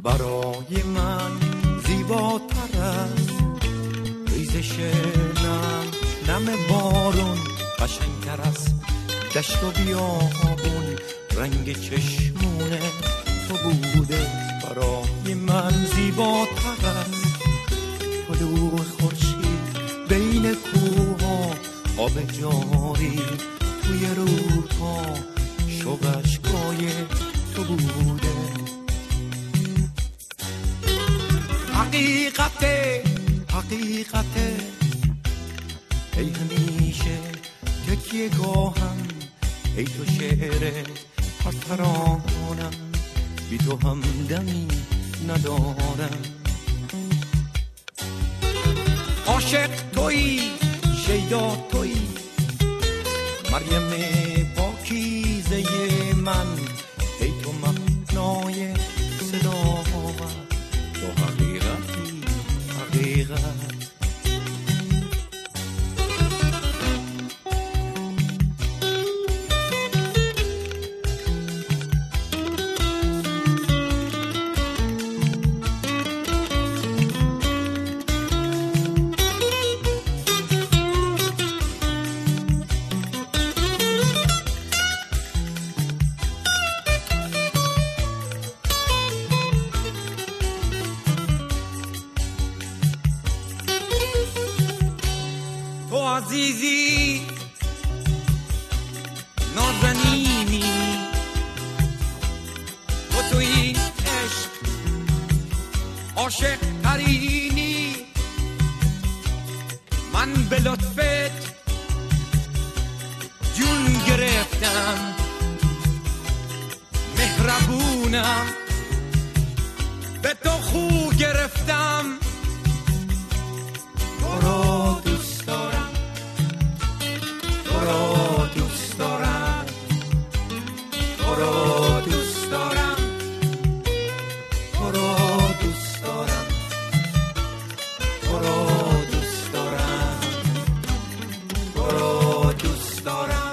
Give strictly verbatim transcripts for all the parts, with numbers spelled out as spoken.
برای من زیباتر است ریزش نم نم بارون، قشنگتر است دشت و بیابون، رنگ چشمونه تو بوده برای من زیباتر است طلوع خورشید بین کوها، آب جاری توی روها، شوق اشکای تو بوده. حقیقته حقیقته ای همیشه تکیه گاهم، ای تو شعر هر ترانم، بی تو همدمی ندارم. عاشق تویی شیدا تویی مریم پاکیزه من، ای تو معنای صدا تو حقیقتی حقیقت. عزیزی نازنینی تو تو این عشق عاشق ترینی، من به لطفت جون گرفتم، مهربونم به تو خو گرفتم. تو را دوست دارم، تو را دوست دارم، تو را دوست دارم، تو را دوست دارم، تو را دوست دارم، تو را دوست دارم.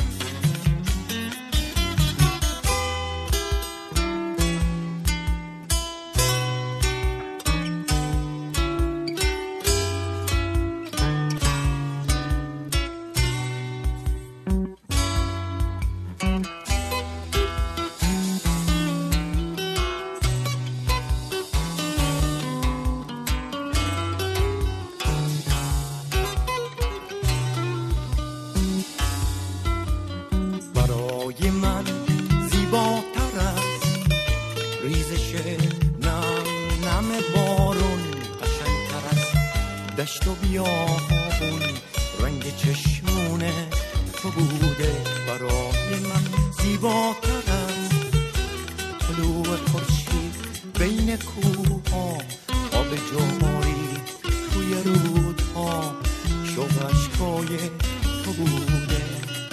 برای من زیباتر است ریزش نم نم بارون، قشنگتر است دشت و بیابون، رنگ چشمونه تو بوده برای من زیباتر است طلوع خورشید بین کوها، آب جاری توی رودها، شوق اشکای تو بوده.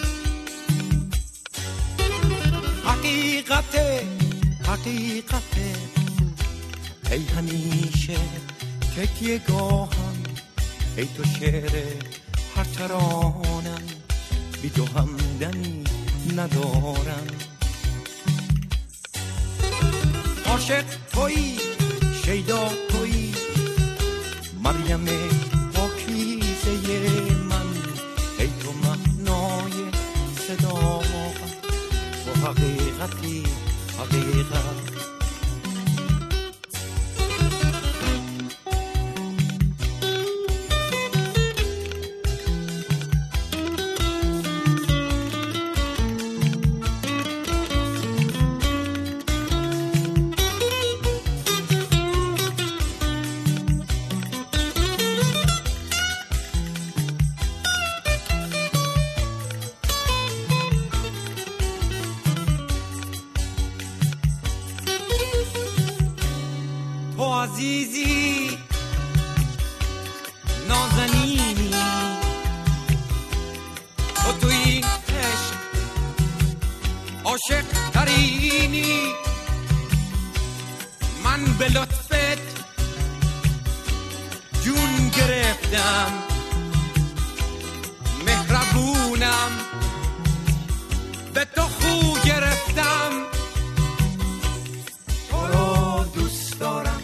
حقیقته حقیقته ای همیشه تکیه گاهم، ای تو شعر هر ترانم، بی تو همدمی ندارم. عاشق تویی شیدا تویی مریم پاکیزه من، ای تو معنای صدا و حقیقتی حقیقت. تو عزیزی نازنینی تو تو این عشق عاشق ترینی، من به لطفت جون گرفتم، مهربونم به تو خو گرفتم. تو را دوست دارم،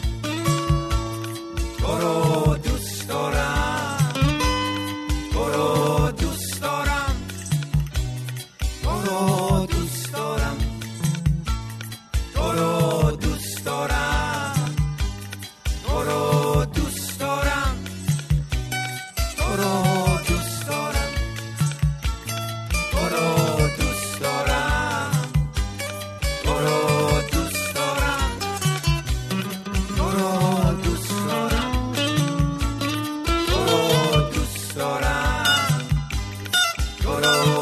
بدرود.